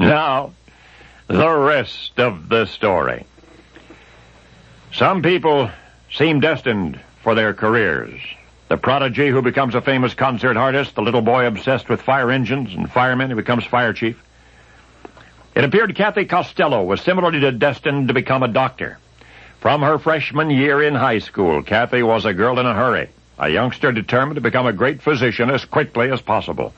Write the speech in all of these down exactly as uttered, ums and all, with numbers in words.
Now, the rest of the story. Some people seem destined for their careers. The prodigy who becomes a famous concert artist, the little boy obsessed with fire engines and firemen who becomes fire chief. It appeared Kathy Costello was similarly destined to become a doctor. From her freshman year in high school, Kathy was a girl in a hurry, a youngster determined to become a great physician as quickly as possible.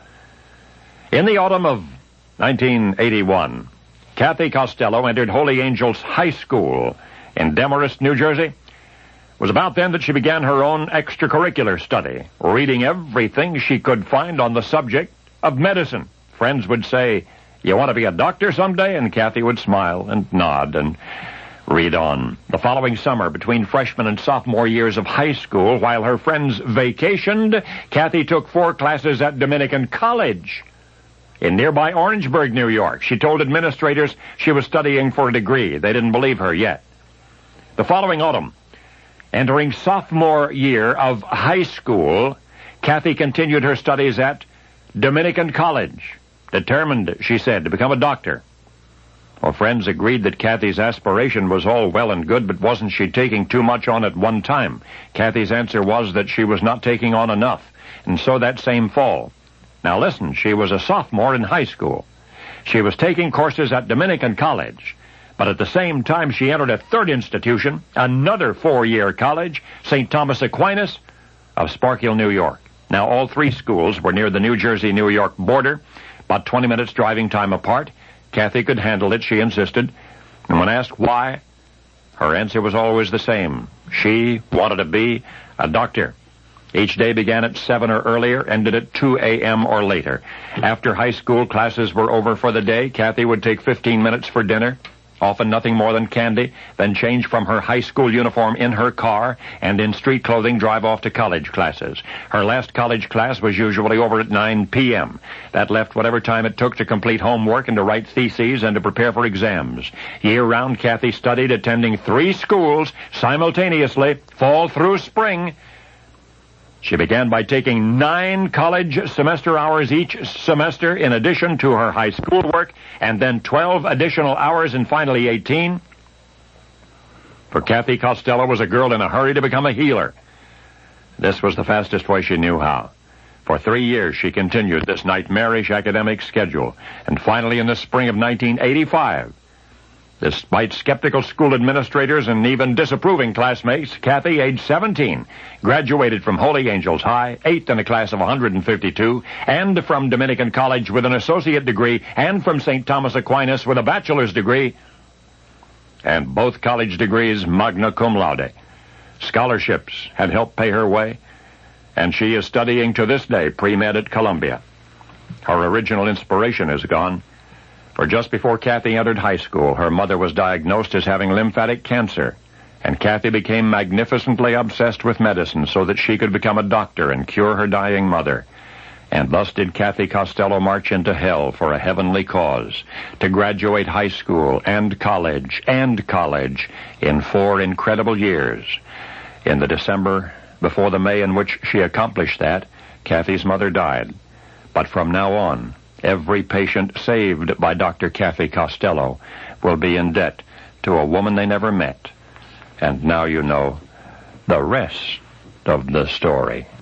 In the autumn of nineteen eighty-one, Kathy Costello entered Holy Angels High School in Demarest, New Jersey. It was about then that she began her own extracurricular study, reading everything she could find on the subject of medicine. Friends would say, "You want to be a doctor someday?" And Kathy would smile and nod and read on. The following summer, between freshman and sophomore years of high school, while her friends vacationed, Kathy took four classes at Dominican College in nearby Orangeburg, New York. She told administrators she was studying for a degree. They didn't believe her yet. The following autumn, entering sophomore year of high school, Kathy continued her studies at Dominican College, determined, she said, to become a doctor. Well, friends agreed that Kathy's aspiration was all well and good, but wasn't she taking too much on at one time? Kathy's answer was that she was not taking on enough, and so that same fall. Now listen, she was a sophomore in high school. She was taking courses at Dominican College, but at the same time she entered a third institution, another four-year college, Saint Thomas Aquinas of Sparkill, New York. Now all three schools were near the New Jersey-New York border, about twenty minutes driving time apart. Kathy could handle it, she insisted, and when asked why, her answer was always the same. She wanted to be a doctor. Each day began at seven or earlier, ended at two a.m. or later. After high school classes were over for the day, Kathy would take fifteen minutes for dinner, often nothing more than candy, then change from her high school uniform in her car and in street clothing drive off to college classes. Her last college class was usually over at nine p.m. That left whatever time it took to complete homework and to write theses and to prepare for exams. Year-round, Kathy studied, attending three schools simultaneously, fall through spring. She began by taking nine college semester hours each semester in addition to her high school work, and then twelve additional hours and finally eighteen. For Kathy Costello was a girl in a hurry to become a healer. This was the fastest way she knew how. For three years she continued this nightmarish academic schedule, and finally in the spring of nineteen eighty-five, despite skeptical school administrators and even disapproving classmates, Kathy, age seventeen, graduated from Holy Angels High, eighth in a class of one hundred fifty-two, and from Dominican College with an associate degree, and from Saint Thomas Aquinas with a bachelor's degree, and both college degrees magna cum laude. Scholarships had helped pay her way, and she is studying to this day pre-med at Columbia. Her original inspiration is gone. For just before Kathy entered high school, her mother was diagnosed as having lymphatic cancer, and Kathy became magnificently obsessed with medicine so that she could become a doctor and cure her dying mother. And thus did Kathy Costello march into hell for a heavenly cause, to graduate high school and college and college in four incredible years. In the December before the May in which she accomplished that, Kathy's mother died. But from now on, every patient saved by Doctor Kathy Costello will be in debt to a woman they never met. And now you know the rest of the story.